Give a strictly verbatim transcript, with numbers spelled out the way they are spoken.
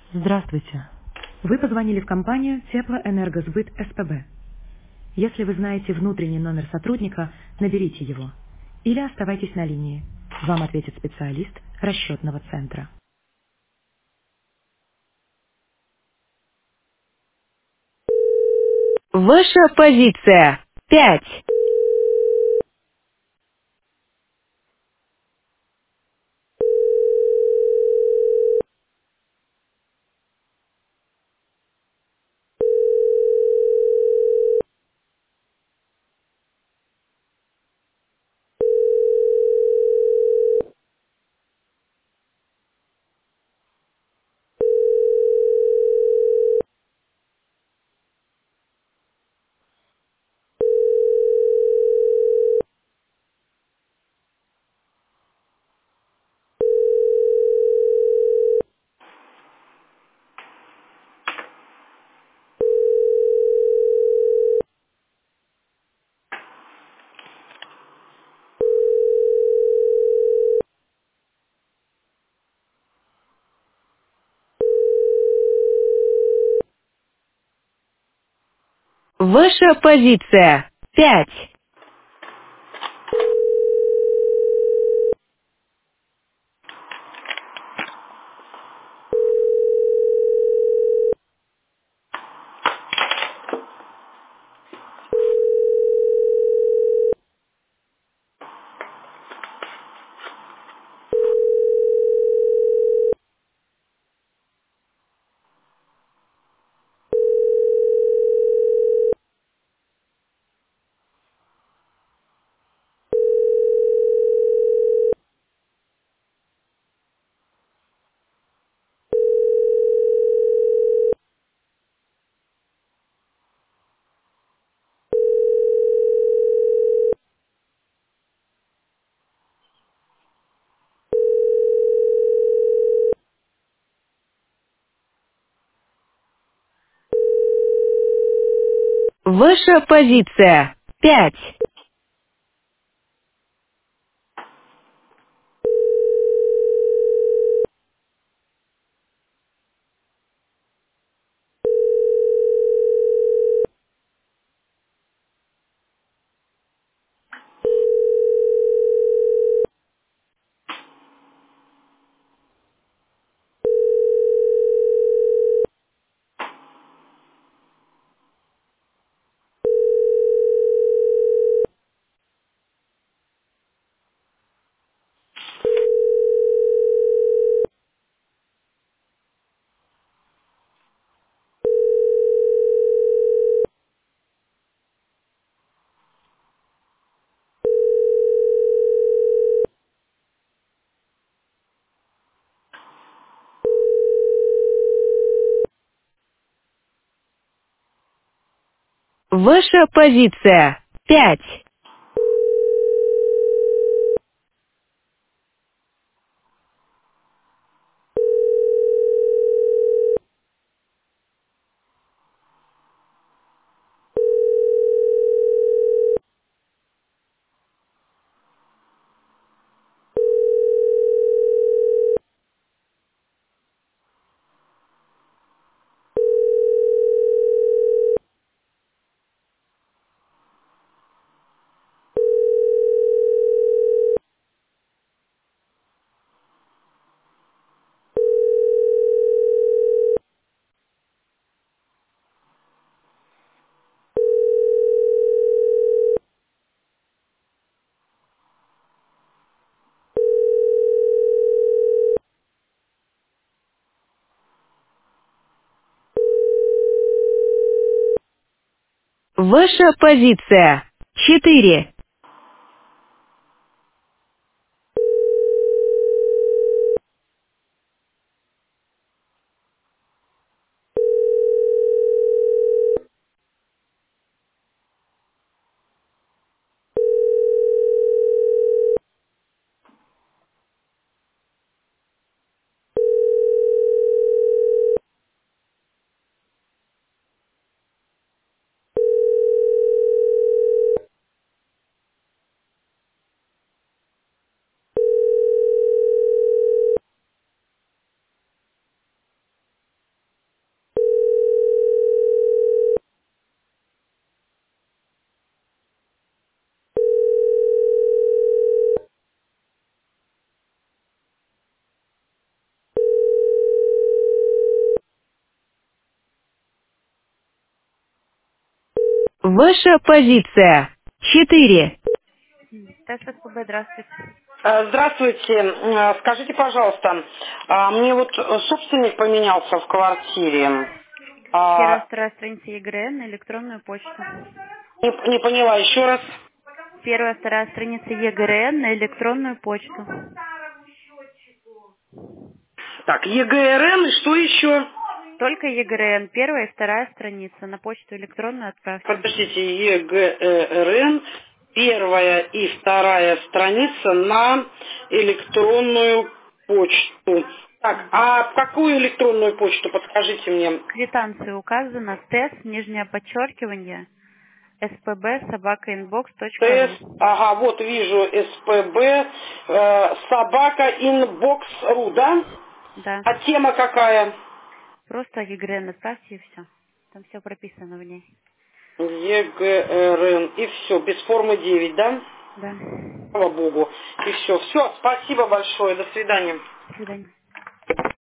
Здравствуйте. Вы позвонили в компанию Теплоэнергосбыт СПБ. Если вы знаете внутренний номер сотрудника, наберите его. Или оставайтесь на линии. Вам ответит специалист расчетного центра. Ваша позиция. Пять. Ваша позиция. Пять. Ваша позиция. Пять. Ваша позиция. Пять. Ваша позиция. Четыре. Ваша позиция. четыре. Тест СПБ, здравствуйте. Э, Здравствуйте. Э, Скажите, пожалуйста, а, мне вот э, собственник поменялся в квартире. Первая, А, вторая страница ЕГРН на электронную почту. Не, не поняла, еще раз. Первая, вторая страница ЕГРН на электронную почту. Так, ЕГРН и что еще? Только ЕГРН, первая и вторая страница. На почту электронную отправьте. Подождите, ЕГРН, первая и вторая страница на электронную почту. Так, а какую электронную почту, подскажите мне? Квитанции указано. Тест, нижнее подчеркивание, спб собака инбокс точка Тест, ру. ага, вот вижу СПБ, э, собака инбокс.ру, да? Да. А тема какая? Просто ЕГРН отправьте и все. Там все прописано в ней. ЕГРН. И все, без формы девять, да? Да. Слава Богу. И все. Все, спасибо большое. До свидания. До свидания.